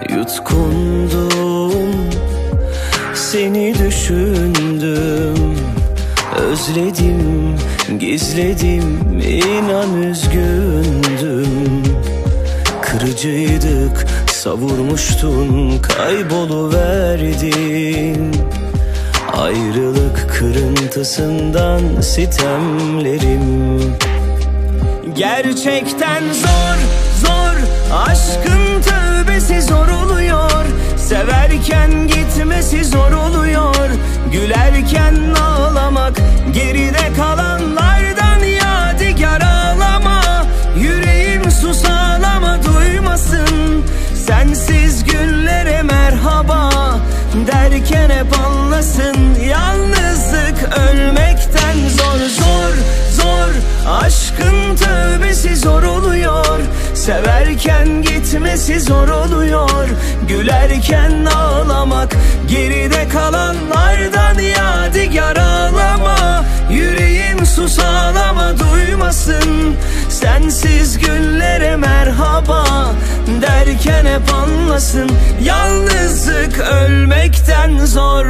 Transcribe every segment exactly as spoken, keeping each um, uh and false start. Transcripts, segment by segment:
yutkundum. Seni düşündüm, özledim, gizledim, inan üzgündüm. Kırıcıydık, savurmuştun, kayboluverdin. Ayrılık kırıntısından sitemlerim. Gerçekten zor, zor, aşkın tövbesi zor oluyor. Severken gitmesi zor oluyor. Gülerken ağlamak, geride kalanlardan yadigar ağlama. Yüreğim sus ağlama, duymasın. Sensiz günlere merhaba derken hep anlasın. Yalnızlık ölmekten zor, zor, zor, aşkın tövbesi zor oluyor. Severken gitmesi zor oluyor. Gülerken ağlamak, geride kalanlardan yadigar ağlama. Yüreğim sus ağlama, duymasın. Sensiz günlere merhaba derken hep anlasın. Yalnızlık ölmekten zor.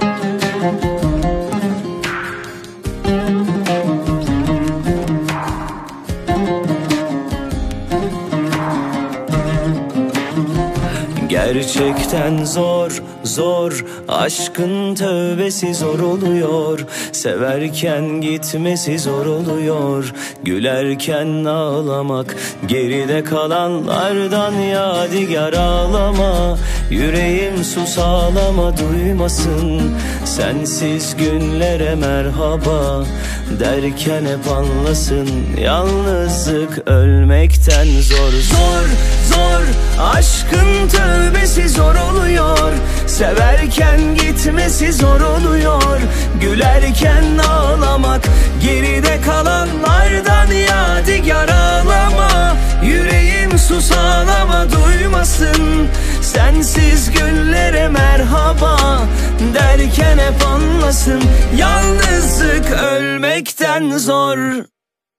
Gerçekten zor, zor, aşkın tövbesi zor oluyor. Severken gitmesi zor oluyor. Gülerken ağlamak, geride kalanlardan yadigar ağlama. Yüreğim sus ağlama, duymasın. Sensiz günlere merhaba derken hep anlasın. Yalnızlık ölmekten zor, zor, zor, aşkın tövbesi zor oluyor. Severken gitmesi zor oluyor. Gülerken ağlamak, geride kalanlardan yadigar ağlama. Yüreğim sus ağlama, duymasın. Sensiz günlere merhaba derken hep anlasın. Yalnızlık ölmekten zor.